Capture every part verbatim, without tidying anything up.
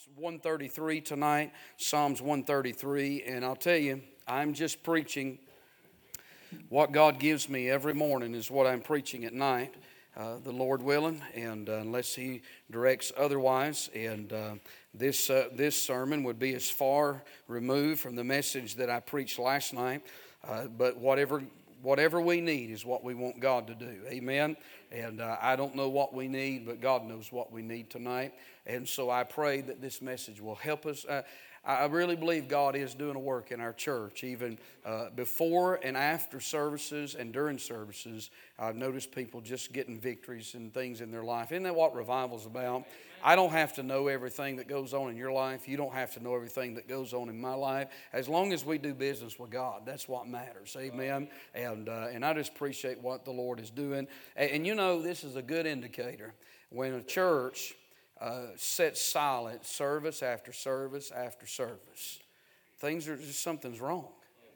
one thirty-three tonight, Psalms one thirty-three, and I'll tell you, I'm just preaching what God gives me every morning is what I'm preaching at night, uh, the Lord willing, and uh, unless He directs otherwise, and uh, this uh, this sermon would be as far removed from the message that I preached last night, uh, but whatever whatever we need is what we want God to do, amen, and uh, I don't know what we need, but God knows what we need tonight, and so I pray that this message will help us. Uh, I really believe God is doing a work in our church, even uh, before and after services and during services. I've noticed people just getting victories and things in their life. Isn't that what revival's about? I don't have to know everything that goes on in your life. You don't have to know everything that goes on in my life. As long as we do business with God, that's what matters. Amen. And uh, and I just appreciate what the Lord is doing. And, and you know, this is a good indicator when a church Uh, set silent service after service after service. Things are just, something's wrong.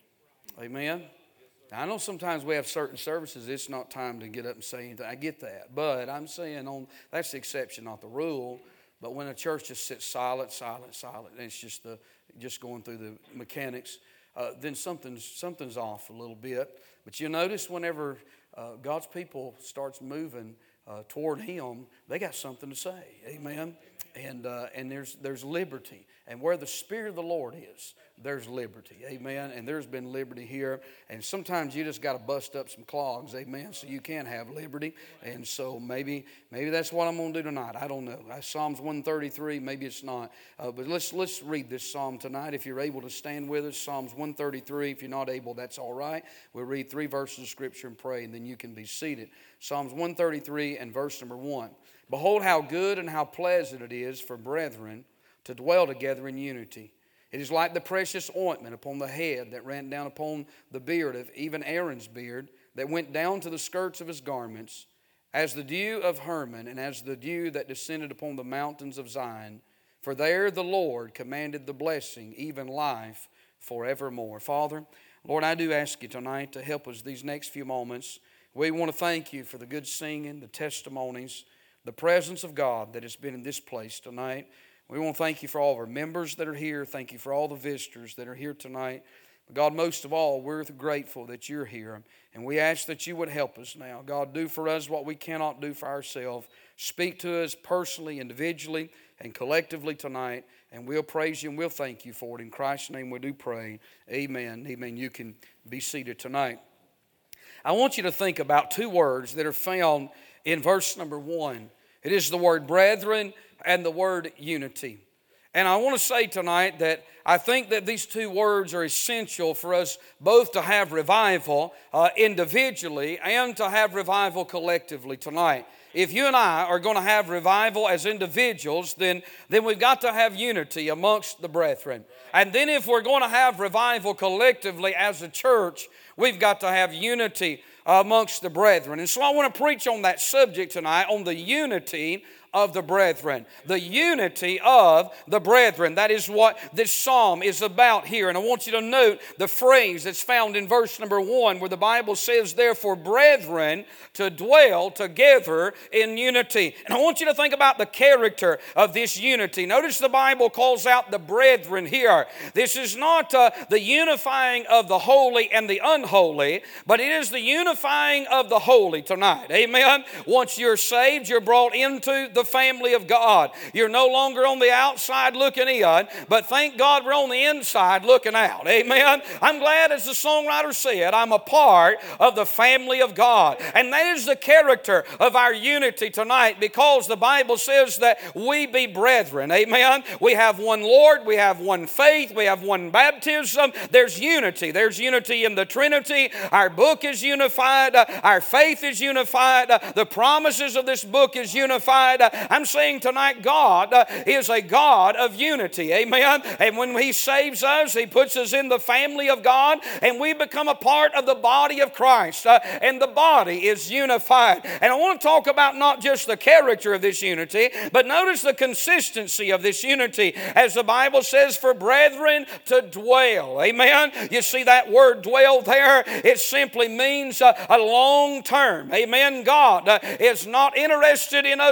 Amen. Now, I know sometimes we have certain services, it's not time to get up and say anything. I get that. But I'm saying on that's the exception, not the rule. But when a church just sits silent, silent, silent, and it's just the just going through the mechanics, uh, then something's something's off a little bit. But you notice whenever uh, God's people starts moving Uh, toward Him, they got something to say, amen. And uh, and there's there's liberty, and where the Spirit of the Lord is, there's liberty, amen. And there's been liberty here, and sometimes you just got to bust up some clogs, amen, so you can have liberty. And so maybe maybe that's what I'm going to do tonight. I don't know. Psalms one thirty-three, maybe it's not, uh, but let's let's read this psalm tonight. If you're able to stand with us, Psalms one thirty-three. If you're not able, that's all right. We'll read three verses of Scripture and pray, and then you can be seated. Psalms one thirty-three and verse number one. Behold how good and how pleasant it is for brethren to dwell together in unity. It is like the precious ointment upon the head that ran down upon the beard of even Aaron's beard, that went down to the skirts of his garments, as the dew of Hermon, and as the dew that descended upon the mountains of Zion. For there the Lord commanded the blessing, even life forevermore. Father, Lord, I do ask you tonight to help us these next few moments. We want to thank you for the good singing, the testimonies, the presence of God that has been in this place tonight. We want to thank you for all of our members that are here. Thank you for all the visitors that are here tonight. But God, most of all, we're grateful that you're here. And we ask that you would help us now. God, do for us what we cannot do for ourselves. Speak to us personally, individually, and collectively tonight. And we'll praise you and we'll thank you for it. In Christ's name we do pray. Amen. Amen. You can be seated tonight. I want you to think about two words that are found in verse number one. It is the word brethren and the word unity. And I want to say tonight that I think that these two words are essential for us both to have revival uh, individually and to have revival collectively tonight. If you and I are going to have revival as individuals, then, then we've got to have unity amongst the brethren. And then if we're going to have revival collectively as a church, we've got to have unity amongst the brethren. And so I want to preach on that subject tonight, on the unity of the brethren. The unity of the brethren. That is what this psalm is about here. And I want you to note the phrase that's found in verse number one, where the Bible says, therefore, brethren, to dwell together in unity. And I want you to think about the character of this unity. Notice the Bible calls out the brethren here. This is not uh, the unifying of the holy and the unholy, but it is the unifying of the holy tonight. Amen. Once you're saved, you're brought into the family of God. You're no longer on the outside looking in, but thank God we're on the inside looking out. Amen. I'm glad, as the songwriter said, I'm a part of the family of God. And that is the character of our unity tonight, because the Bible says that we be brethren. Amen. We have one Lord, we have one faith, we have one baptism. There's unity. There's unity in the Trinity. Our book is unified. Our faith is unified. The promises of this book is unified. I'm saying tonight, God uh, is a God of unity. Amen. And when He saves us, He puts us in the family of God, and we become a part of the body of Christ. Uh, and the body is unified. And I want to talk about not just the character of this unity, but notice the consistency of this unity. As the Bible says, for brethren to dwell. Amen. You see that word dwell there? It simply means uh, a long term. Amen. God uh, is not interested in us just being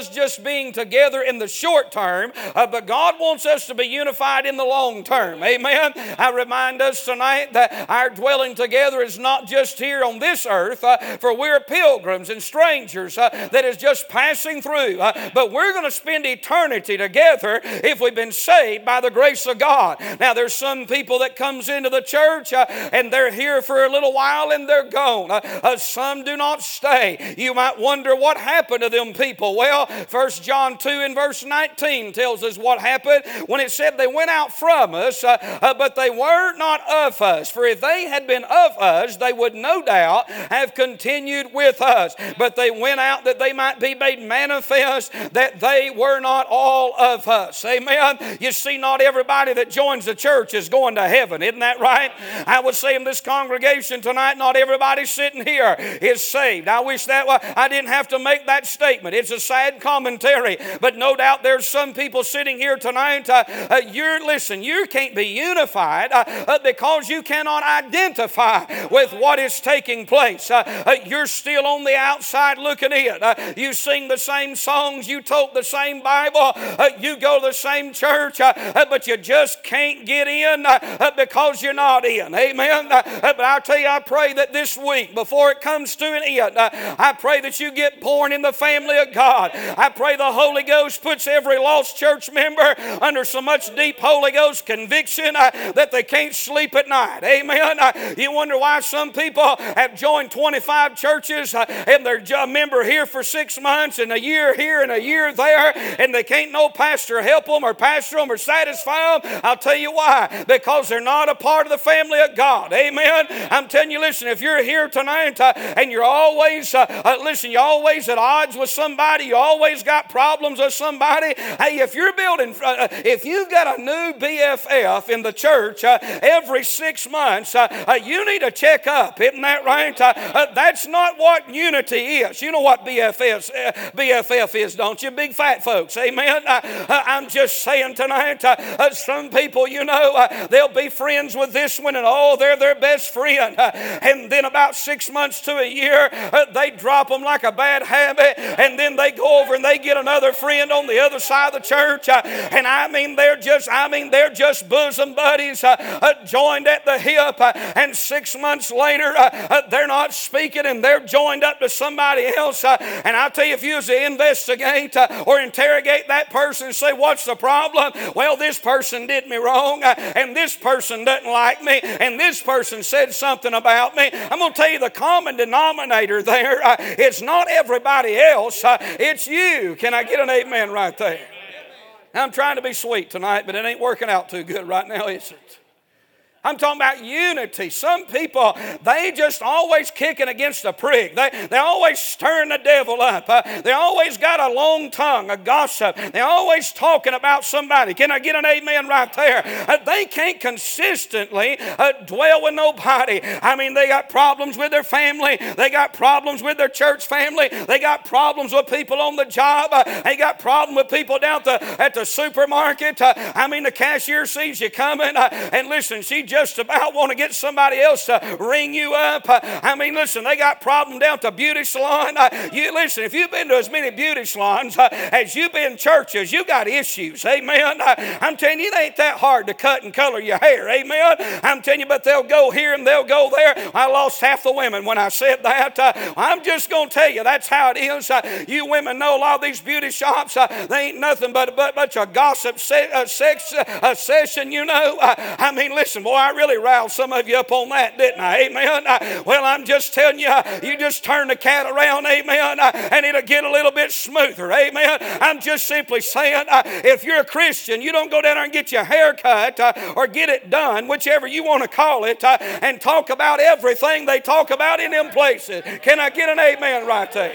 being together in the short term, uh, but God wants us to be unified in the long term. Amen. I remind us tonight that our dwelling together is not just here on this earth, uh, for we're pilgrims and strangers uh, that is just passing through. Uh, but we're going to spend eternity together if we've been saved by the grace of God. Now, there's some people that comes into the church uh, and they're here for a little while and they're gone. Uh, uh, some do not stay. You might wonder what happened to them people. Well, First John two and verse nineteen tells us what happened when it said they went out from us, uh, uh, but they were not of us. For if they had been of us, they would no doubt have continued with us. But they went out that they might be made manifest that they were not all of us. Amen. You see, not everybody that joins the church is going to heaven. Isn't that right? I would say in this congregation tonight, not everybody sitting here is saved. I wish that I didn't have to make that statement. It's a sad commentary, but no doubt there's some people sitting here tonight. Uh, uh, you're listen. You can't be unified uh, uh, because you cannot identify with what is taking place. Uh, uh, you're still on the outside looking in. Uh, you sing the same songs. You tote the same Bible. Uh, you go to the same church, uh, uh, but you just can't get in uh, uh, because you're not in. Amen. Uh, uh, but I'll tell you, I pray that this week, before it comes to an end, uh, I pray that you get born in the family of God. I pray the Holy Ghost puts every lost church member under so much deep Holy Ghost conviction uh, that they can't sleep at night. Amen. Uh, you wonder why some people have joined twenty-five churches uh, and they're a member here for six months and a year here and a year there, and they can't no pastor help them or pastor them or satisfy them. I'll tell you why. Because they're not a part of the family of God. Amen. I'm telling you, listen, if you're here tonight uh, and you're always, uh, uh, listen, you're always at odds with somebody, you always got problems with somebody. Hey, if you're building, uh, if you've got a new B F F in the church uh, every six months, uh, uh, you need to check up. Isn't that right? Uh, uh, that's not what unity is. You know what B F F, uh, B F F is, don't you? Big fat folks. Amen. Uh, uh, I'm just saying tonight, uh, uh, some people, you know, uh, they'll be friends with this one and oh, they're their best friend. Uh, and then about six months to a year, uh, they drop them like a bad habit, and then they go over and they get another friend on the other side of the church. Uh, and I mean, they're just, I mean, they're just bosom buddies, uh, uh, joined at the hip. Uh, and six months later, uh, uh, they're not speaking and they're joined up to somebody else. Uh, and I'll tell you, if you was to investigate uh, or interrogate that person and say, what's the problem? Well, this person did me wrong, uh, and this person doesn't like me, and this person said something about me. I'm going to tell you the common denominator there, uh, it's not everybody else, uh, it's you. Can I get an amen right there? Now, I'm trying to be sweet tonight, but it ain't working out too good right now, is it? I'm talking about unity. Some people, they just always kicking against the prick. They, they always stirring the devil up. Uh, they always got a long tongue, a gossip. They always talking about somebody. Can I get an amen right there? Uh, they can't consistently uh, dwell with nobody. I mean, they got problems with their family. They got problems with their church family. They got problems with people on the job. Uh, they got problems with people down at the, at the supermarket. Uh, I mean, the cashier sees you coming. Uh, and listen, she just about want to get somebody else to ring you up. Uh, I mean, listen, they got problem down at the beauty salon. Uh, you listen, if you've been to as many beauty salons uh, as you've been churches, you got issues. Amen. Uh, I'm telling you, it ain't that hard to cut and color your hair. Amen. I'm telling you, but they'll go here and they'll go there. I lost half the women when I said that. Uh, I'm just going to tell you, that's how it is. Uh, you women know a lot of these beauty shops, uh, they ain't nothing but a bunch of gossip se- uh, sex uh, session, you know. Uh, I mean, listen, boy, I really riled some of you up on that, didn't I? Amen. Uh, well, I'm just telling you, uh, you just turn the cat around, amen, uh, and it'll get a little bit smoother, amen. I'm just simply saying, uh, if you're a Christian, you don't go down there and get your hair cut uh, or get it done, whichever you want to call it, uh, and talk about everything they talk about in them places. Can I get an amen right there?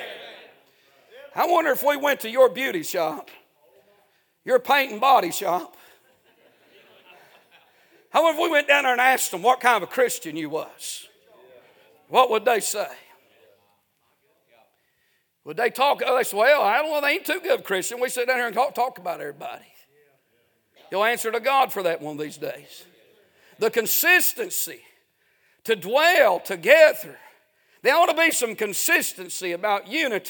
I wonder if we went to your beauty shop, your paint and body shop. How if we went down there and asked them what kind of a Christian you was? What would they say? Would they talk? Oh, they say, well, I don't know, they ain't too good of Christian. We sit down here and talk, talk about everybody. You'll answer to God for that one of these days. The consistency to dwell together. There ought to be some consistency about unity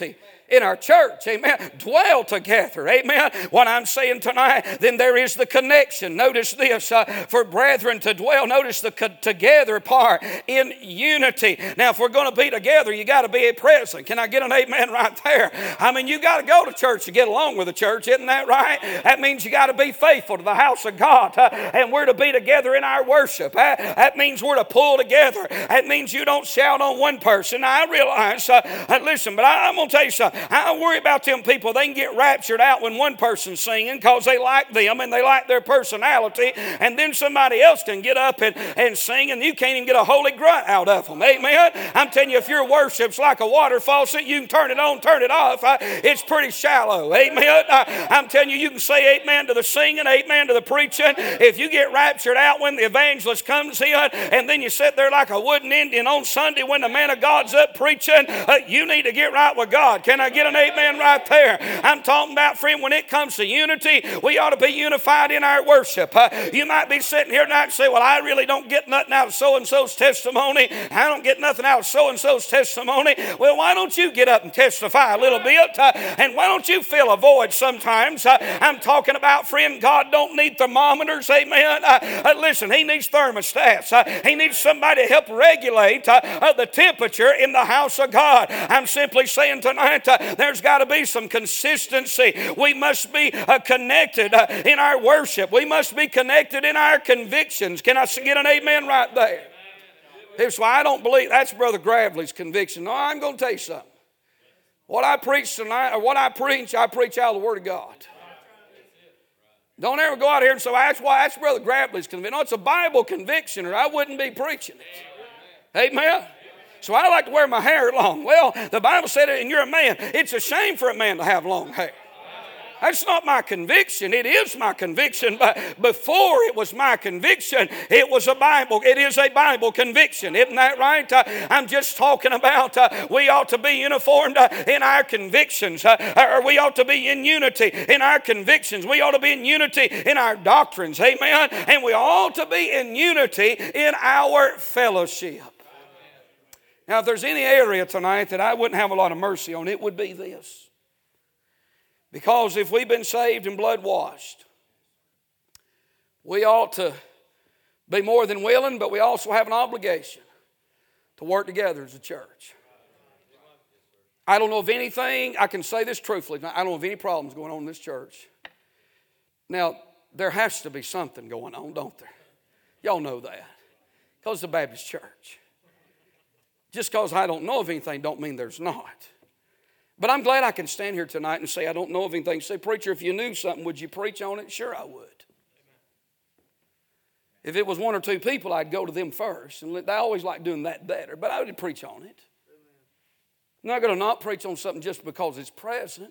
in our church, amen, dwell together, amen. What I'm saying tonight, then there is the connection. Notice this, uh, for brethren to dwell, notice the co- together part in unity. Now, if we're going to be together, you got to be present. Can I get an amen right there? I mean, you got to go to church to get along with the church, isn't that right? That means you got to be faithful to the house of God, uh, and we're to be together in our worship. Uh, that means we're to pull together. That means you don't shout on one person. I realize, uh, uh, listen, but I, I'm going to tell you something. I don't worry about them people. They can get raptured out when one person's singing because they like them and they like their personality, and then somebody else can get up and, and sing, and you can't even get a holy grunt out of them. Amen? I'm telling you, if your worship's like a water faucet, you can turn it on, turn it off. Uh, it's pretty shallow. Amen? Uh, I'm telling you, you can say amen to the singing, amen to the preaching. If you get raptured out when the evangelist comes in, and then you sit there like a wooden Indian on Sunday when the man of God's up preaching, uh, you need to get right with God. Can I get an amen right there? I'm talking about, friend, when it comes to unity, we ought to be unified in our worship. Uh, you might be sitting here tonight and say, well, I really don't get nothing out of so-and-so's testimony. I don't get nothing out of so-and-so's testimony. Well, why don't you get up and testify a little bit? Uh, and why don't you fill a void sometimes? Uh, I'm talking about, friend, God don't need thermometers, amen. Uh, uh, listen, He needs thermostats. Uh, he needs somebody to help regulate uh, uh, the temperature in the house of God. I'm simply saying tonight, uh, there's got to be some consistency. We must be uh, connected uh, in our worship. We must be connected in our convictions. Can I get an amen right there? That's why I don't believe that's Brother Gravely's conviction. No, I'm going to tell you something. What I preach tonight, or what I preach, I preach out of the Word of God. Don't ever go out here and say, well, that's why that's Brother Gravely's conviction. No, it's a Bible conviction, or I wouldn't be preaching it. Amen. So I like to wear my hair long. Well, the Bible said it, and you're a man. It's a shame for a man to have long hair. That's not my conviction. It is my conviction, but before it was my conviction, it was a Bible. It is a Bible conviction. Isn't that right? Uh, I'm just talking about uh, we ought to be uniformed uh, in our convictions, uh, or we ought to be in unity in our convictions. We ought to be in unity in our doctrines. Amen. And we ought to be in unity in our fellowship. Now, if there's any area tonight that I wouldn't have a lot of mercy on, it would be this. Because if we've been saved and blood washed, we ought to be more than willing, but we also have an obligation to work together as a church. I don't know of anything, I can say this truthfully, I don't know of any problems going on in this church. Now, there has to be something going on, don't there? Y'all know that. Because it's a Baptist church. Just because I don't know of anything don't mean there's not. But I'm glad I can stand here tonight and say I don't know of anything. Say, preacher, if you knew something, would you preach on it? Sure, I would. If it was one or two people, I'd go to them first. And I always like doing that better. But I would preach on it. I'm not going to not preach on something just because it's present.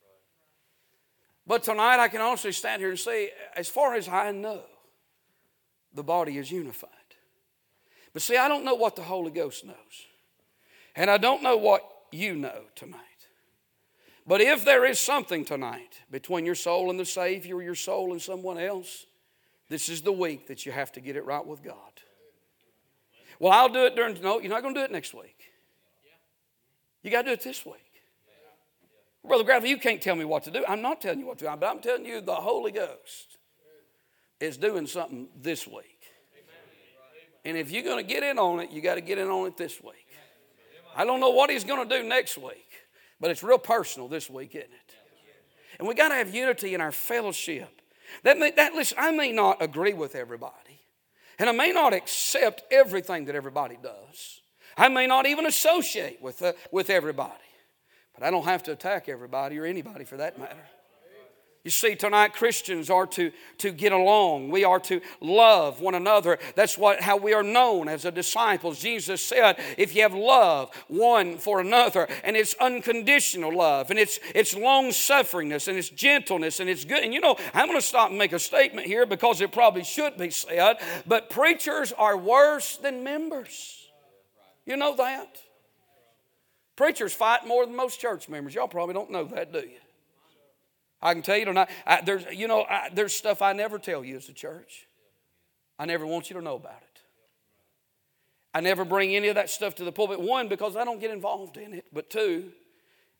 But tonight I can also stand here and say, as far as I know, the body is unified. But see, I don't know what the Holy Ghost knows. And I don't know what you know tonight. But if there is something tonight between your soul and the Savior, or your soul and someone else, this is the week that you have to get it right with God. Well, I'll do it during, no, you're not going to do it next week. You got to do it this week. Brother Gravely, you can't tell me what to do. I'm not telling you what to do, but I'm telling you the Holy Ghost is doing something this week. And if you're going to get in on it, you got to get in on it this week. I don't know what He's going to do next week. But it's real personal this week, isn't it? And we got to have unity in our fellowship. That, may, that listen, I may not agree with everybody. And I may not accept everything that everybody does. I may not even associate with, uh, with everybody. But I don't have to attack everybody or anybody for that matter. You see, tonight Christians are to, to get along. We are to love one another. That's what how we are known as a disciples. Jesus said, if you have love one for another, and it's unconditional love, and it's it's long-sufferingness, and it's gentleness, and it's good. And you know, I'm going to stop and make a statement here because it probably should be said, but preachers are worse than members. You know that? Preachers fight more than most church members. Y'all probably don't know that, do you? I can tell you tonight, I, there's, you know, I, there's stuff I never tell you as a church. I never want you to know about it. I never bring any of that stuff to the pulpit. One, because I don't get involved in it. But two,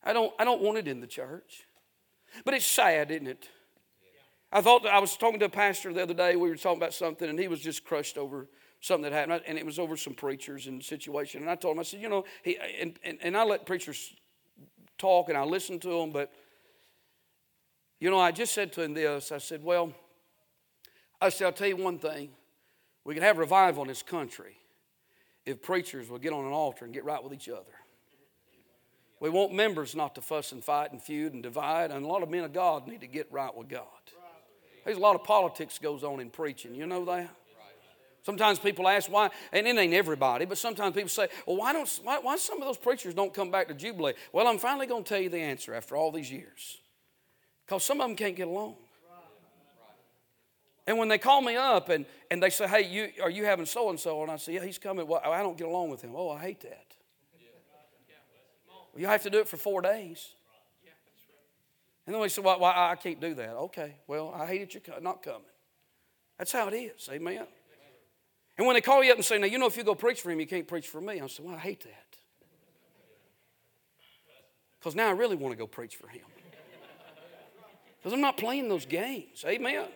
I don't, I don't want it in the church. But it's sad, isn't it? I thought I was talking to a pastor the other day. We were talking about something, and he was just crushed over something that happened, and it was over some preachers and situation. And I told him, I said, you know, he, and, and, and I let preachers talk, and I listen to them, but, you know, I just said to him this. I said, well, I said, I'll tell you one thing. We can have revival in this country if preachers will get on an altar and get right with each other. We want members not to fuss and fight and feud and divide, and a lot of men of God need to get right with God. There's a lot of politics goes on in preaching. You know that? Sometimes people ask why, and it ain't everybody, but sometimes people say, well, why don't why, why some of those preachers don't come back to Jubilee? Well, I'm finally going to tell you the answer after all these years. Because some of them can't get along. And when they call me up and, and they say, hey, you, are you having so-and-so? And I say, yeah, he's coming. Well, I don't get along with him. Oh, I hate that. Well, you have to do it for four days. And then they say, well, well, I can't do that. Okay, well, I hate it you're not coming. That's how it is, amen? And when they call you up and say, now, you know, if you go preach for him, you can't preach for me. I say, well, I hate that. Because now I really want to go preach for him. Because I'm not playing those games, amen?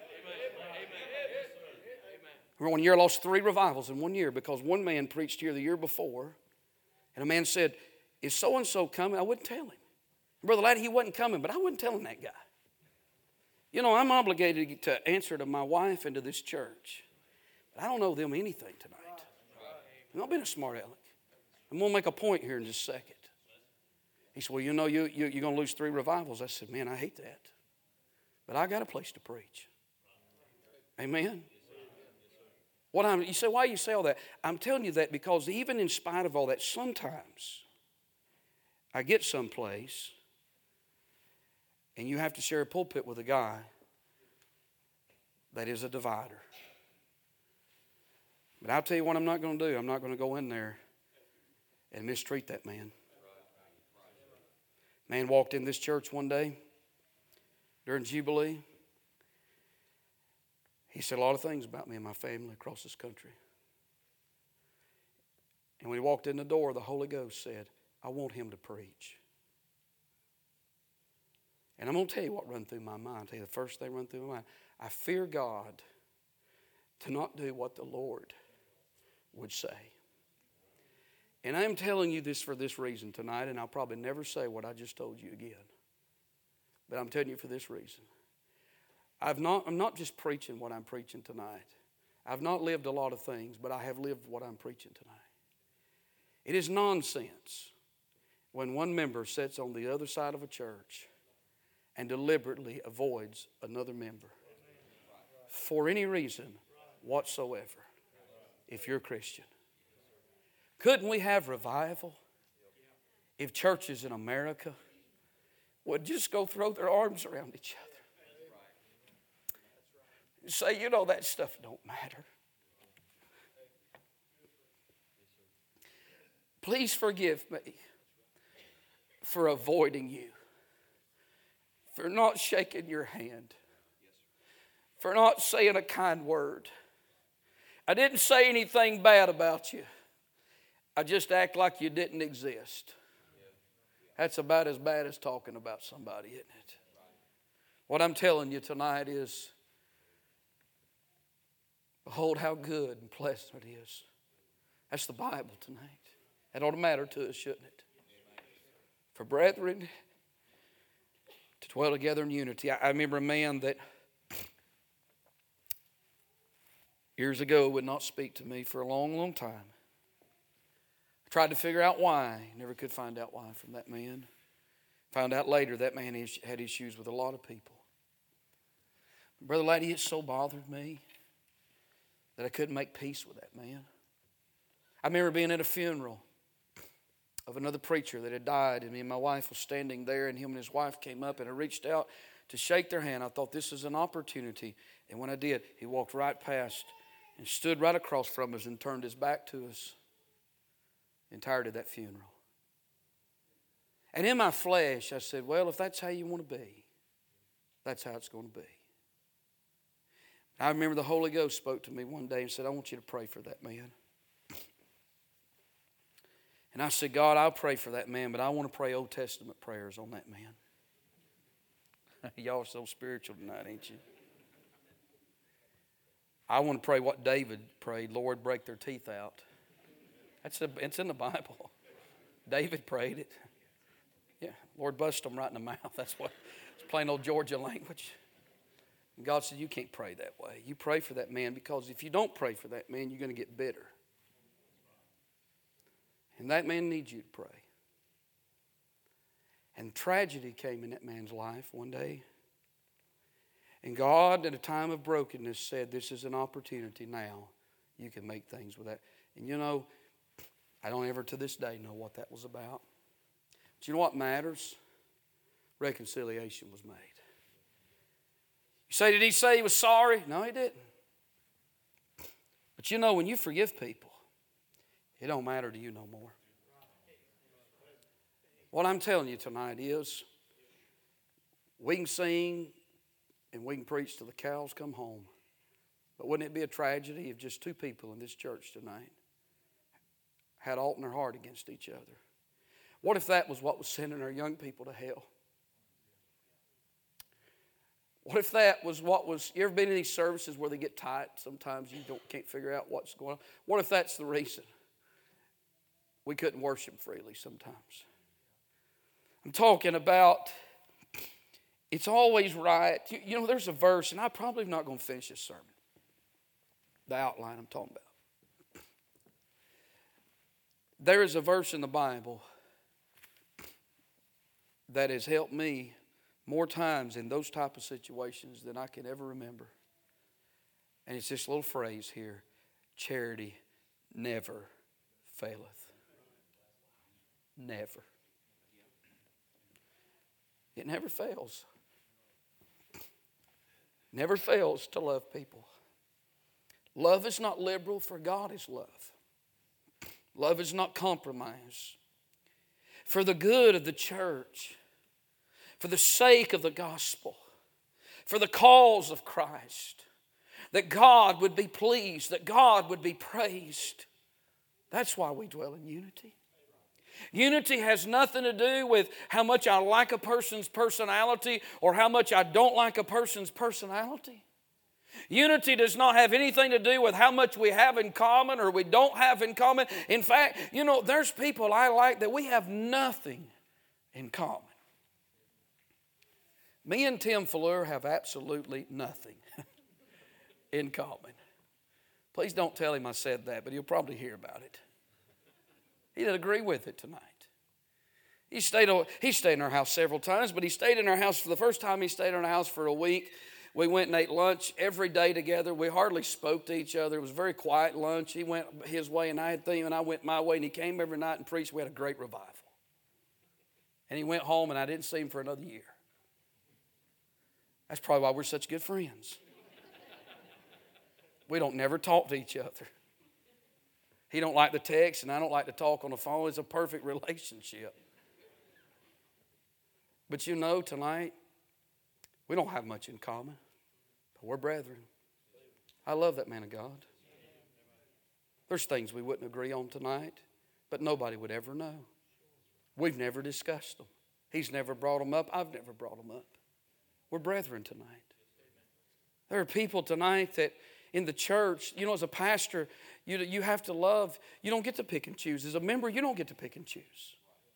Remember one year I lost three revivals in one year because one man preached here the year before, and a man said, is so-and-so coming? I wouldn't tell him. Brother Laddie, he wasn't coming, but I wasn't telling that guy. You know, I'm obligated to answer to my wife and to this church. But I don't know them anything tonight. I'm not being a smart aleck. I'm going to make a point here in just a second. He said, well, you know, you, you, you're going to lose three revivals. I said, man, I hate that. But I got a place to preach. Amen? What I'm, you say, why do you say all that? I'm telling you that because even in spite of all that, sometimes I get someplace and you have to share a pulpit with a guy that is a divider. But I'll tell you what I'm not going to do. I'm not going to go in there and mistreat that man. Man walked in this church one day during Jubilee. He said a lot of things about me and my family across this country. And when he walked in the door, the Holy Ghost said, I want him to preach. And I'm going to tell you what run through my mind. I'll tell you the first thing run through my mind. I fear God to not do what the Lord would say. And I am telling you this for this reason tonight, and I'll probably never say what I just told you again. But I'm telling you for this reason. I've not, I'm not just preaching what I'm preaching tonight. I've not lived a lot of things, but I have lived what I'm preaching tonight. It is nonsense when one member sits on the other side of a church and deliberately avoids another member for any reason whatsoever, if you're a Christian. Couldn't we have revival if churches in America would just go throw their arms around each other? Say, you know, that stuff don't matter. Please forgive me for avoiding you, for not shaking your hand, for not saying a kind word. I didn't say anything bad about you. I just act like you didn't exist. That's about as bad as talking about somebody, isn't it? What I'm telling you tonight is, behold how good and pleasant it is. That's the Bible tonight. That ought to matter to us, shouldn't it? For brethren to dwell together in unity. I, I remember a man that years ago would not speak to me for a long, long time. I tried to figure out why. Never could find out why from that man. Found out later that man had issues with a lot of people. Brother Laddie, it so bothered me that I couldn't make peace with that man. I remember being at a funeral of another preacher that had died, and me and my wife was standing there, and him and his wife came up, and I reached out to shake their hand. I thought this is an opportunity, and when I did, he walked right past and stood right across from us and turned his back to us the entirety of that funeral. And in my flesh, I said, well, if that's how you want to be, that's how it's going to be. I remember the Holy Ghost spoke to me one day and said, I want you to pray for that man. And I said, God, I'll pray for that man, but I want to pray Old Testament prayers on that man. Y'all are so spiritual tonight, ain't you? I want to pray what David prayed, Lord, break their teeth out. That's a, it's in the Bible. David prayed it. Yeah, Lord, bust them right in the mouth. That's what, it's plain old Georgia language. And God said, you can't pray that way. You pray for that man, because if you don't pray for that man, you're going to get bitter. And that man needs you to pray. And tragedy came in that man's life one day. And God, at a time of brokenness, said, this is an opportunity now. You can make things with that. And you know, I don't ever to this day know what that was about. But you know what matters? Reconciliation was made. You say, did he say he was sorry? No, he didn't. But you know, when you forgive people, it don't matter to you no more. What I'm telling you tonight is, we can sing and we can preach till the cows come home. But wouldn't it be a tragedy if just two people in this church tonight had aught in their heart against each other? What if that was what was sending our young people to hell? What if that was what was, you ever been in these services where they get tight? Sometimes you don't can't figure out what's going on. What if that's the reason we couldn't worship freely sometimes? I'm talking about, it's always right. You, you know, there's a verse, and I'm probably not going to finish this sermon. The outline I'm talking about. There is a verse in the Bible that has helped me more times in those type of situations than I can ever remember. And it's this little phrase here: charity never faileth. Never. It never fails. Never fails to love people. Love is not liberal, for God is love. Love is not compromise. For the good of the church, for the sake of the gospel, for the cause of Christ, that God would be pleased, that God would be praised. That's why we dwell in unity. Unity has nothing to do with how much I like a person's personality or how much I don't like a person's personality. Unity does not have anything to do with how much we have in common or we don't have in common. In fact, you know, there's people I like that we have nothing in common. Me and Tim Fuller have absolutely nothing in common. Please don't tell him I said that, but he'll probably hear about it. He didn't agree with it tonight. He stayed, he stayed in our house several times, but he stayed in our house for the first time he stayed in our house for a week. We went and ate lunch every day together. We hardly spoke to each other. It was a very quiet lunch. He went his way and I had things, and I went my way, and he came every night and preached. We had a great revival. And he went home, and I didn't see him for another year. That's probably why we're such good friends. We don't never talk to each other. He don't like the text, and I don't like to talk on the phone. It's a perfect relationship. But you know, tonight, we don't have much in common, but we're brethren. I love that man of God. There's things we wouldn't agree on tonight, but nobody would ever know. We've never discussed them. He's never brought them up. I've never brought them up. We're brethren tonight. There are people tonight that in the church, you know, as a pastor, you, you have to love. You don't get to pick and choose. As a member, you don't get to pick and choose.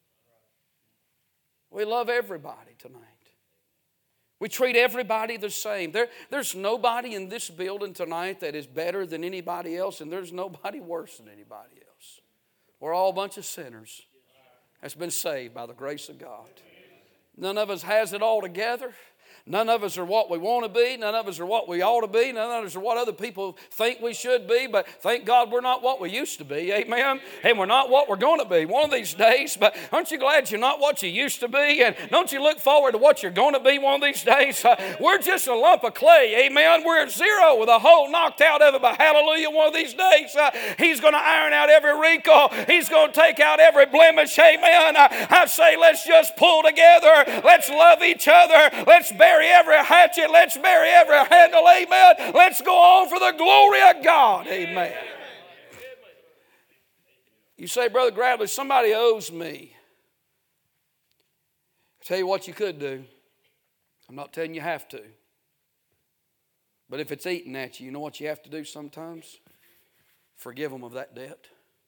We love everybody tonight. We treat everybody the same. There, there's nobody in this building tonight that is better than anybody else, and there's nobody worse than anybody else. We're all a bunch of sinners that's been saved by the grace of God. None of us has it all together. None of us are what we want to be. None of us are what we ought to be. None of us are what other people think we should be. But thank God we're not what we used to be. Amen. And we're not what we're going to be one of these days. But aren't you glad you're not what you used to be? And don't you look forward to what you're going to be one of these days? Uh, we're just a lump of clay. Amen. We're at zero with a hole knocked out of it. But hallelujah, one of these days, uh, He's going to iron out every wrinkle. He's going to take out every blemish. Amen. Uh, I say let's just pull together. Let's love each other. Let's bear bury every hatchet. Let's bury every handle. Amen. Let's go on for the glory of God. Amen. You say, Brother Gradley, somebody owes me. I tell you what you could do. I'm not telling you have to. But if it's eating at you, you know what you have to do sometimes? Forgive them of that debt.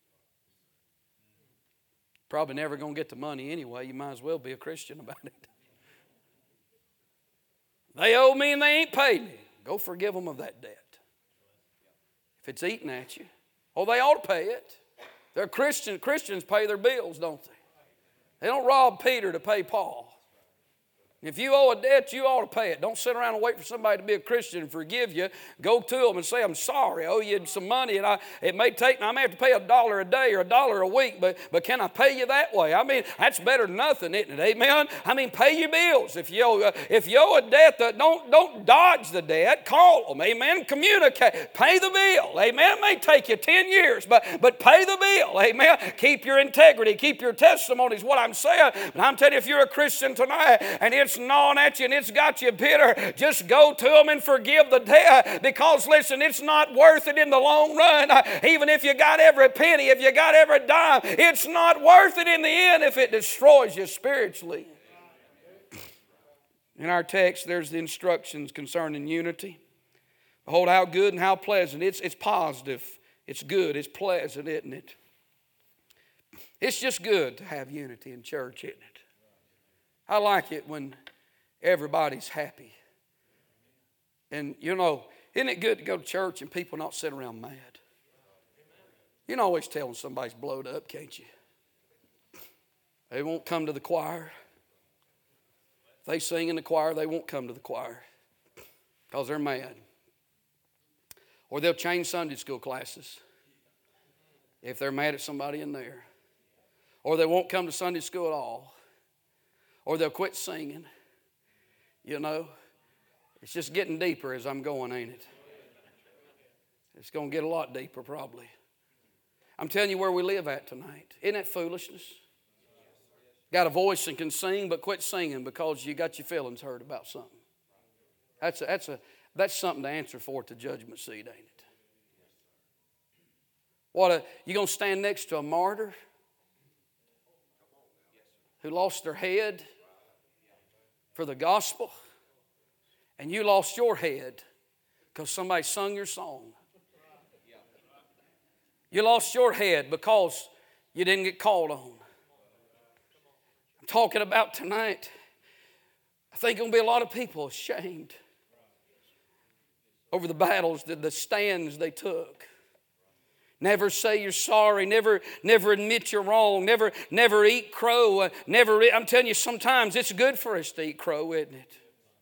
Probably never going to get the money anyway. You might as well be a Christian about it. They owe me and they ain't paid me. Go forgive them of that debt. If it's eating at you, oh, they ought to pay it. They're Christian. Christians pay their bills, don't they? They don't rob Peter to pay Paul. If you owe a debt, you ought to pay it. Don't sit around and wait for somebody to be a Christian and forgive you. Go to them and say, I'm sorry, I owe you some money, and I, it may take, I may have to pay a dollar a day or a dollar a week, but, but can I pay you that way? I mean, that's better than nothing, isn't it? Amen? I mean, pay your bills. If you owe, uh, if you owe a debt, uh, don't, don't dodge the debt. Call them, amen? Communicate. Pay the bill, amen? It may take you ten years, but, but pay the bill, amen? Keep your integrity. Keep your testimony is what I'm saying. But I'm telling you, if you're a Christian tonight and it's gnawing at you and it's got you bitter, just go to them and forgive the debt, because listen, it's not worth it in the long run. Even if you got every penny, if you got every dime, it's not worth it in the end if it destroys you spiritually. In our text, there's the instructions concerning unity. Behold how good and how pleasant. It's, it's positive. It's good. It's pleasant, isn't it? It's just good to have unity in church, isn't it? I like it when everybody's happy. And, you know, isn't it good to go to church and people not sit around mad? You can always tell when somebody's blowed up, can't you? They won't come to the choir. If they sing in the choir, they won't come to the choir because they're mad. Or they'll change Sunday school classes if they're mad at somebody in there. Or they won't come to Sunday school at all. Or they'll quit singing. You know, it's just getting deeper as I'm going, ain't it? It's going to get a lot deeper probably. I'm telling you where we live at tonight. Isn't that foolishness? Got a voice and can sing, but quit singing because you got your feelings hurt about something. That's a, that's a, that's something to answer for at the judgment seat, ain't it? What a, you going to stand next to a martyr who lost their head for the gospel, and you lost your head because somebody sung your song. You lost your head because you didn't get called on. I'm talking about tonight. I think there'll be a lot of people ashamed over the battles, the, the stands they took. Never say you're sorry. Never, never admit you're wrong. Never, never eat crow. Uh, never. I'm telling you, sometimes it's good for us to eat crow, isn't it?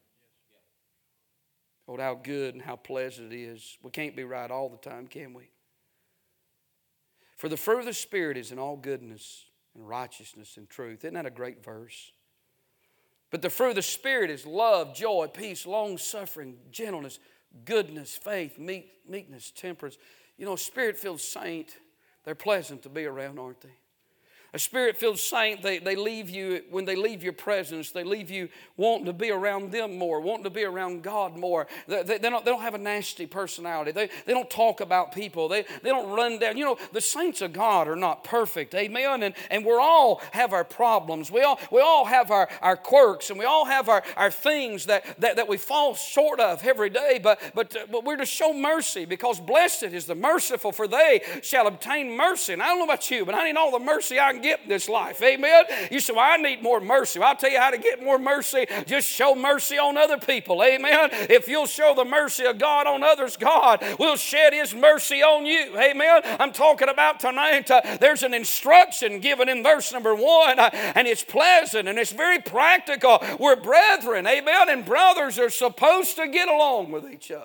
Oh, how good and how pleasant it is. We can't be right all the time, can we? For the fruit of the Spirit is in all goodness and righteousness and truth. Isn't that a great verse? But the fruit of the Spirit is love, joy, peace, long-suffering, gentleness, goodness, faith, meek, meekness, temperance. You know, a Spirit-filled saint, they're pleasant to be around, aren't they? A Spirit-filled saint, they, they leave you, when they leave your presence, they leave you wanting to be around them more, wanting to be around God more. They, they, they, don't, they don't have a nasty personality. They, they don't talk about people. They, they don't run down. You know, the saints of God are not perfect, amen? And, and we all have our problems. We all, we all have our, our quirks, and we all have our, our things that, that, that we fall short of every day. But, but, uh, but we're to show mercy, because blessed is the merciful, for they shall obtain mercy. And I don't know about you, but I need all the mercy I can get in this life, amen? You say, well, I need more mercy. Well, I'll tell you how to get more mercy. Just show mercy on other people, amen? If you'll show the mercy of God on others, God will shed His mercy on you, amen? I'm talking about tonight, uh, there's an instruction given in verse number one, uh, and it's pleasant and it's very practical. We're brethren, amen? And brothers are supposed to get along with each other.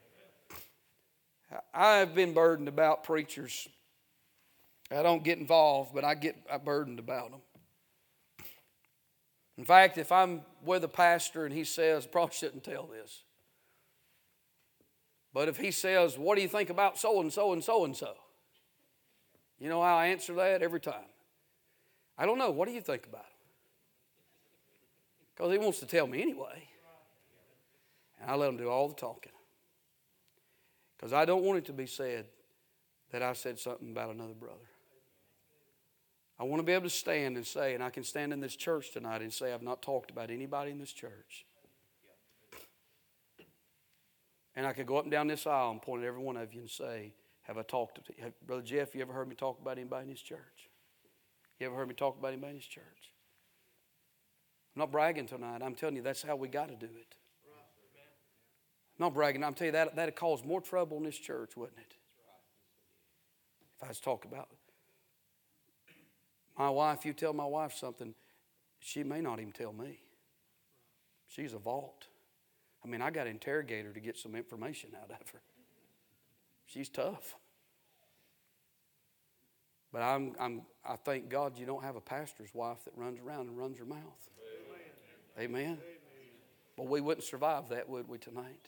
I've been burdened about preachers. I don't get involved, but I get burdened about them. In fact, if I'm with a pastor and he says, probably shouldn't tell this, but if he says, what do you think about so-and-so and so-and-so? You know how I answer that every time? I don't know. What do you think about him? Because he wants to tell me anyway. And I let him do all the talking. Because I don't want it to be said that I said something about another brother. I want to be able to stand and say, and I can stand in this church tonight and say, I've not talked about anybody in this church. And I could go up and down this aisle and point at every one of you and say, have I talked to you? Brother Jeff, you ever heard me talk about anybody in this church? You ever heard me talk about anybody in this church? I'm not bragging tonight. I'm telling you, that's how we got to do it. I'm not bragging. I'm telling you, that, that'd cause more trouble in this church, wouldn't it? If I was talking about my wife, you tell my wife something, she may not even tell me. She's a vault. I mean, I got to interrogate her to get some information out of her. She's tough. But I'm, I'm, I thank God you don't have a pastor's wife that runs around and runs her mouth. Amen. Amen. Well, we wouldn't survive that, would we, tonight?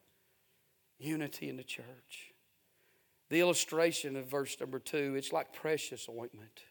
Unity in the church. The illustration of verse number two, it's like precious ointment.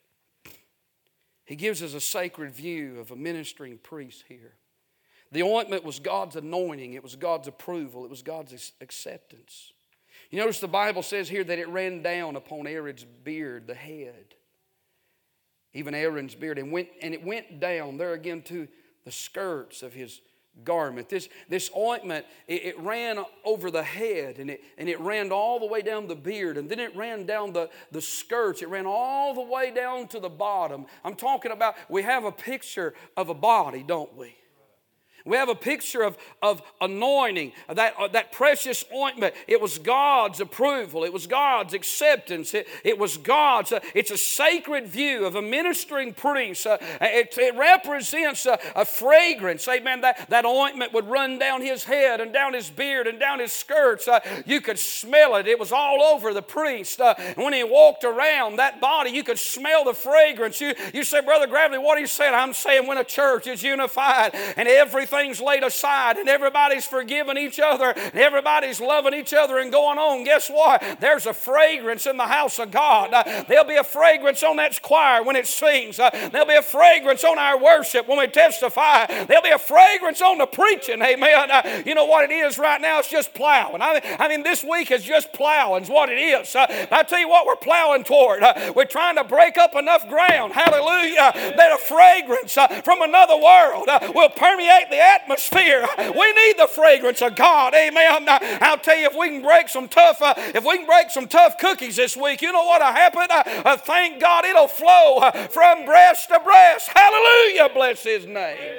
He gives us a sacred view of a ministering priest here. The ointment was God's anointing. It was God's approval. It was God's acceptance. You notice the Bible says here that it ran down upon Aaron's beard, the head. Even Aaron's beard. And, went, and it went down there again to the skirts of his garment. This, this ointment, it, it ran over the head, and it, and it ran all the way down the beard, and then it ran down the, the skirts. It ran all the way down to the bottom. I'm talking about, we have a picture of a body, don't we? We have a picture of, of anointing, that, uh, that precious ointment. It was God's approval. It was God's acceptance. It, it was God's. Uh, it's a sacred view of a ministering priest. Uh, it, it represents a, a fragrance. Amen. That, that ointment would run down his head and down his beard and down his skirts. Uh, you could smell it. It was all over the priest. Uh, when he walked around that body, you could smell the fragrance. You, you say, Brother Gravely, what are you saying? I'm saying when a church is unified and everything things laid aside and everybody's forgiving each other and everybody's loving each other and going on, guess what? There's a fragrance in the house of God. Uh, there'll be a fragrance on that choir when it sings. Uh, there'll be a fragrance on our worship when we testify. There'll be a fragrance on the preaching. Amen. Uh, you know what it is right now? It's just plowing. I mean, I mean this week is just plowing is what it is. Uh, I tell you what we're plowing toward. Uh, we're trying to break up enough ground. Hallelujah. That a fragrance uh, from another world uh, will permeate the atmosphere. We need the fragrance of God. Amen. I'll tell you, if we can break some tough, uh, if we can break some tough cookies this week, you know what'll happen? Uh, uh, thank God it'll flow uh, from breast to breast. Hallelujah. Bless His name.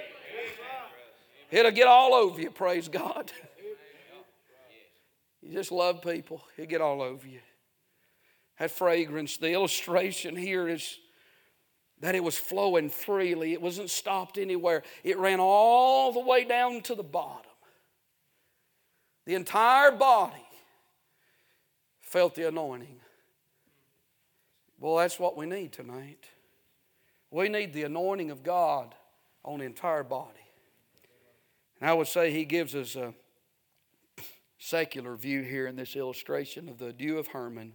It'll get all over you. Praise God. You just love people. It'll get all over you. That fragrance, the illustration here is that it was flowing freely. It wasn't stopped anywhere. It ran all the way down to the bottom. The entire body felt the anointing. Well, that's what we need tonight. We need the anointing of God on the entire body. And I would say He gives us a secular view here in this illustration of the dew of Hermon.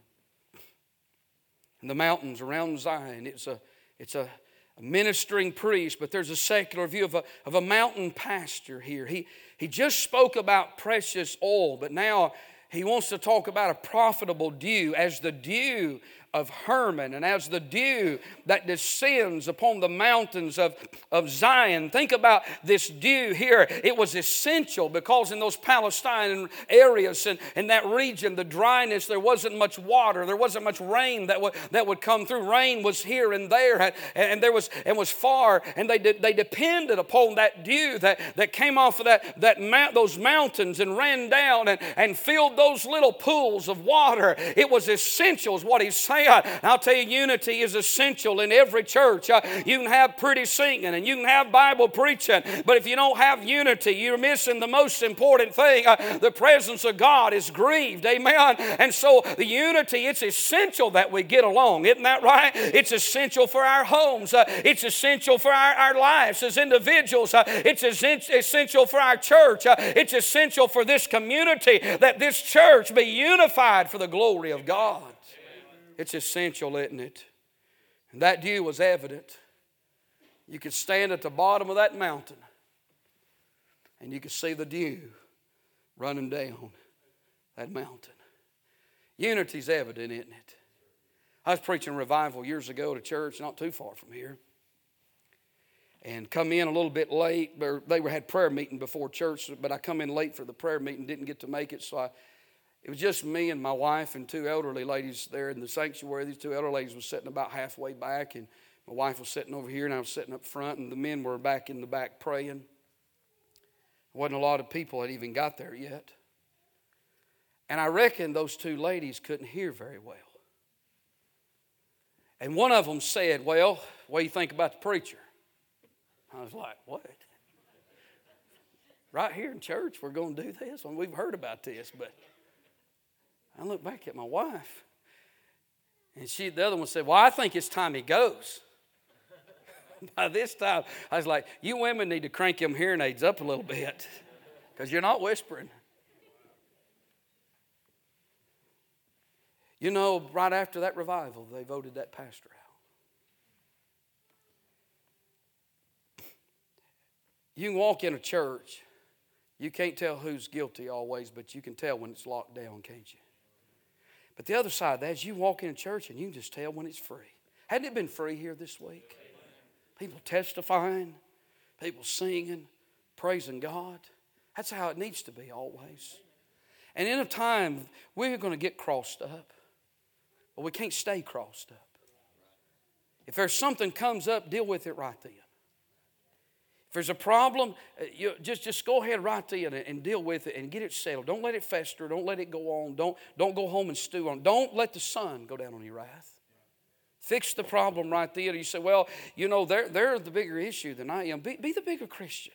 And the mountains around Zion. It's a It's a, a ministering priest, but there's a secular view of a, of a mountain pastor here. He, he just spoke about precious oil, but now he wants to talk about a profitable dew as the dew of Hermon and as the dew that descends upon the mountains of, of Zion. Think about this dew here. It was essential because in those Palestine areas and in that region, the dryness, there wasn't much water. There wasn't much rain that would, that would come through. Rain was here and there and, and there was and was far, and they did, they depended upon that dew that, that came off of that, that mount, those mountains and ran down and, and filled those little pools of water. It was essential is what he's saying. I'll tell you, unity is essential in every church. Uh, you can have pretty singing and you can have Bible preaching, but if you don't have unity, you're missing the most important thing. Uh, the presence of God is grieved. Amen. And so the unity, it's essential that we get along. Isn't that right? It's essential for our homes. Uh, it's essential for our, our lives as individuals. Uh, it's essential for our church. Uh, it's essential for this community that this church be unified for the glory of God. It's essential, isn't it? And that dew was evident. You could stand at the bottom of that mountain and you could see the dew running down that mountain. Unity's evident, isn't it? I was preaching revival years ago at a church not too far from here. And come in a little bit late. They had prayer meeting before church, but I come in late for the prayer meeting, didn't get to make it. So I, it was just me and my wife and two elderly ladies there in the sanctuary. These two elderly ladies were sitting about halfway back, and my wife was sitting over here, and I was sitting up front, and the men were back in the back praying. There wasn't a lot of people that even got there yet. And I reckon those two ladies couldn't hear very well. And one of them said, well, what do you think about the preacher? I was like, what? Right here in church, we're going to do this? Well, we've heard about this, but I looked back at my wife, and she, the other one said, well, I think it's time he goes. By this time, I was like, you women need to crank them hearing aids up a little bit, because you're not whispering. You know, right after that revival, they voted that pastor out. You can walk in a church. You can't tell who's guilty always, but you can tell when it's locked down, can't you? But the other side of that is you walk in a church and you can just tell when it's free. Hadn't it been free here this week? People testifying, people singing, praising God. That's how it needs to be always. And in a time, we're going to get crossed up. But we can't stay crossed up. If there's something comes up, deal with it right then. If there's a problem, you just, just go ahead right then and deal with it and get it settled. Don't let it fester. Don't let it go on. Don't, don't go home and stew on it. Don't let the sun go down on your wrath. Fix the problem right then. You say, well, you know, they're, they're the bigger issue than I am. Be, be the bigger Christian.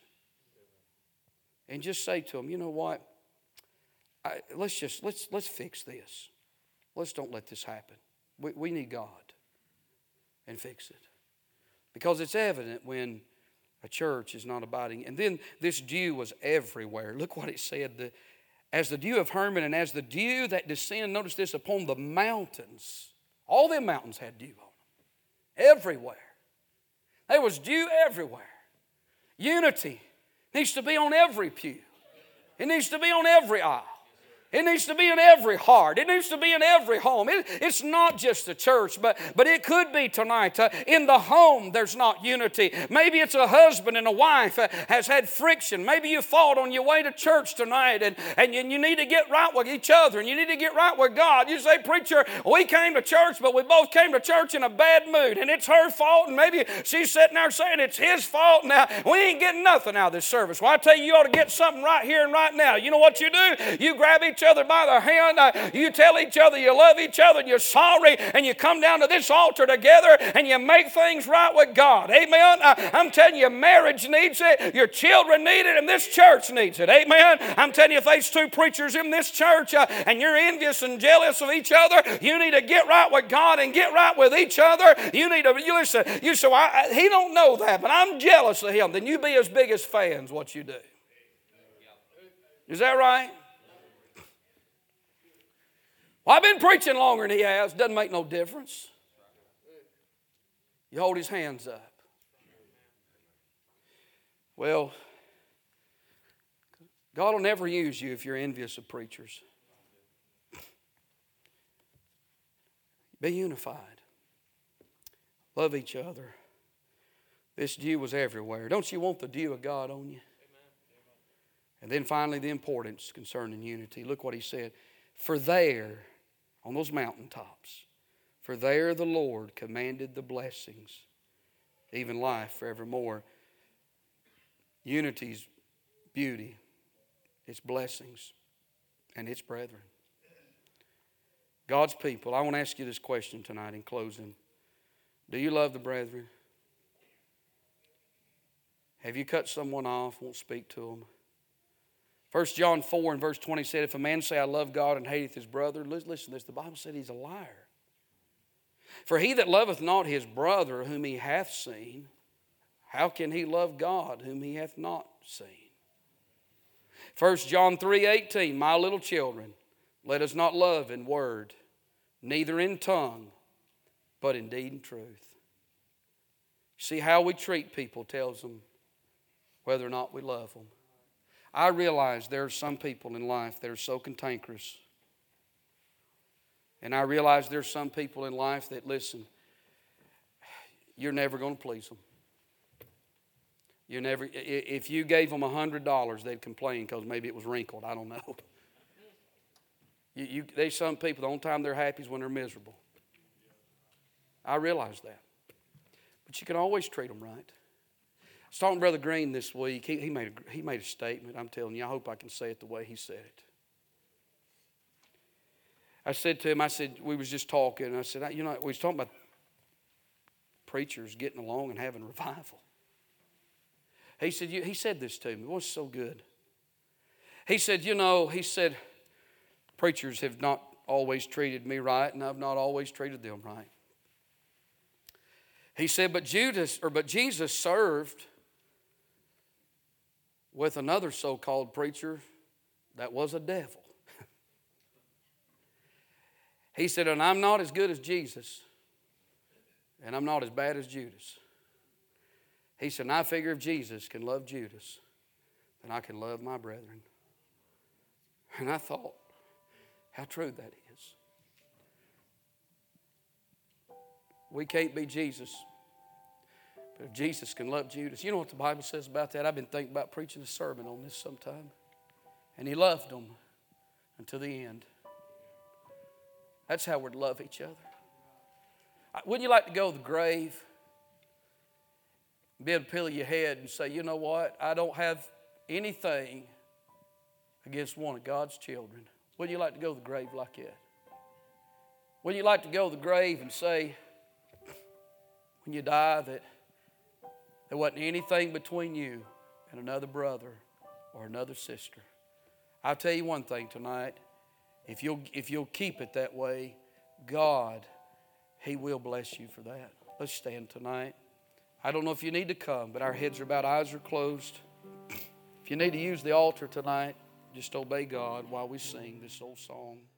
And just say to them, you know what? I, let's just, let's, let's fix this. Let's don't let this happen. We, we need God and fix it. Because it's evident when a church is not abiding. And then this dew was everywhere. Look what it said. The, as the dew of Hermon and as the dew that descended, notice this, upon the mountains. All them mountains had dew on them. Everywhere. There was dew everywhere. Unity needs to be on every pew. It needs to be on every aisle. It needs to be in every heart. It needs to be in every home. It, it's not just the church, but, but it could be tonight. Uh, in the home, there's not unity. Maybe it's a husband and a wife uh, has had friction. Maybe you fought on your way to church tonight, and, and you, you need to get right with each other, and you need to get right with God. You say, preacher, we came to church, but we both came to church in a bad mood, and it's her fault, and maybe she's sitting there saying it's his fault. Now, we ain't getting nothing out of this service. Well, I tell you, you ought to get something right here and right now. You know what you do? You grab each other by the hand, uh, you tell each other you love each other and you're sorry, and you come down to this altar together and you make things right with God. Amen. Uh, I'm telling you, marriage needs it, your children need it, and this church needs it. Amen. I'm telling you, if there's two preachers in this church uh, and you're envious and jealous of each other, you need to get right with God and get right with each other. You need to, you listen, you say, well, I, he don't know that, but I'm jealous of him. Then you be his biggest fans what you do. Is that right? Well, I've been preaching longer than he has. Doesn't make no difference. You hold his hands up. Well, God will never use you if you're envious of preachers. Be unified. Love each other. This dew was everywhere. Don't you want the dew of God on you? And then finally, the importance concerning unity. Look what he said. For there, on those mountaintops, for there the Lord commanded the blessings, even life forevermore. Unity's beauty, its blessings, and its brethren. God's people, I want to ask you this question tonight in closing. Do you love the brethren? Have you cut someone off, won't speak to them? First John four and verse twenty said, if a man say, I love God and hateth his brother, listen to this, the Bible said he's a liar. For he that loveth not his brother whom he hath seen, how can he love God whom he hath not seen? First John three eighteen, my little children, let us not love in word, neither in tongue, but in deed and truth. See, how we treat people tells them whether or not we love them. I realize there are some people in life that are so cantankerous. And I realize there's some people in life that, listen, you're never going to please them. You never. If you gave them a hundred dollars, they'd complain because maybe it was wrinkled. I don't know. You, you, there's some people, the only time they're happy is when they're miserable. I realize that. But you can always treat them right. I was talking to Brother Green this week. He, he, made a, he made a statement. I'm telling you, I hope I can say it the way he said it. I said to him, I said, we was just talking. And I said, you know, we was talking about preachers getting along and having revival. He said, you, he said this to me. It was so good. He said, you know, he said, preachers have not always treated me right, and I've not always treated them right. He said, but Judas, or but Jesus served with another so-called preacher that was a devil. He said, and I'm not as good as Jesus, and I'm not as bad as Judas. He said, and I figure if Jesus can love Judas, then I can love my brethren. And I thought, how true that is. We can't be Jesus. But if Jesus can love Judas, you know what the Bible says about that? I've been thinking about preaching a sermon on this sometime. And he loved them until the end. That's how we're to love each other. Wouldn't you like to go to the grave, be able to pillow your head and say, you know what? I don't have anything against one of God's children. Wouldn't you like to go to the grave like that? Wouldn't you like to go to the grave and say, when you die, that there wasn't anything between you and another brother or another sister? I'll tell you one thing tonight. If you'll, if you'll keep it that way, God, He will bless you for that. Let's stand tonight. I don't know if you need to come, but our heads are bowed, eyes are closed. If you need to use the altar tonight, just obey God while we sing this old song.